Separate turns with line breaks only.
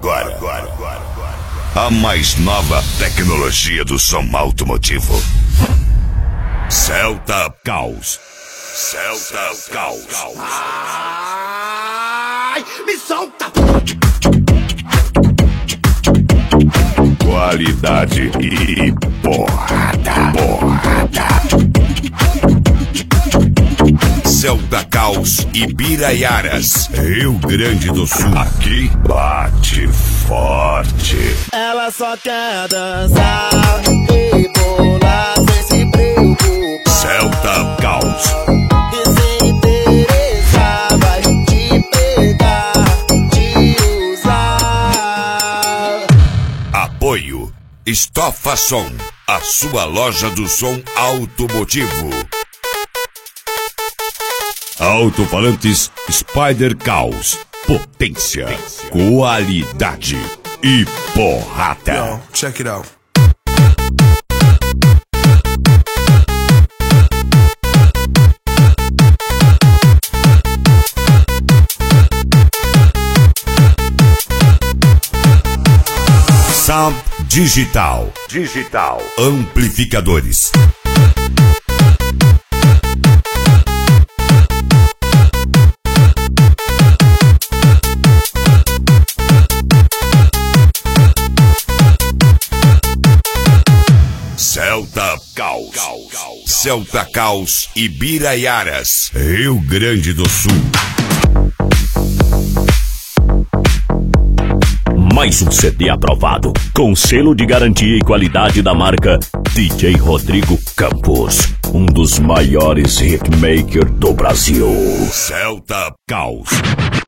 A mais nova tecnologia do som automotivo. Celta Caos. Celta Caos.
Ai, me solta!
Qualidade e porrada. Celta Caos e Biraiaras, Rio Grande do Sul. Aqui bate forte.
Ela só quer dançar e bolar sem se preocupar.
Celta Caos.
E se interessar, vai te pegar, te usar.
Apoio Estofa Som, a sua loja do som automotivo. Alto-falantes Spider Caos. Potência, qualidade e porrada.
Yo, check it out.
Sound Digital. Amplificadores. Celta Caos. Celta Caos e Biraiaras, Rio Grande do Sul.
Mais um CD aprovado, com selo de garantia e qualidade da marca DJ Rodrigo Campos, um dos maiores hitmakers do Brasil.
Celta Caos.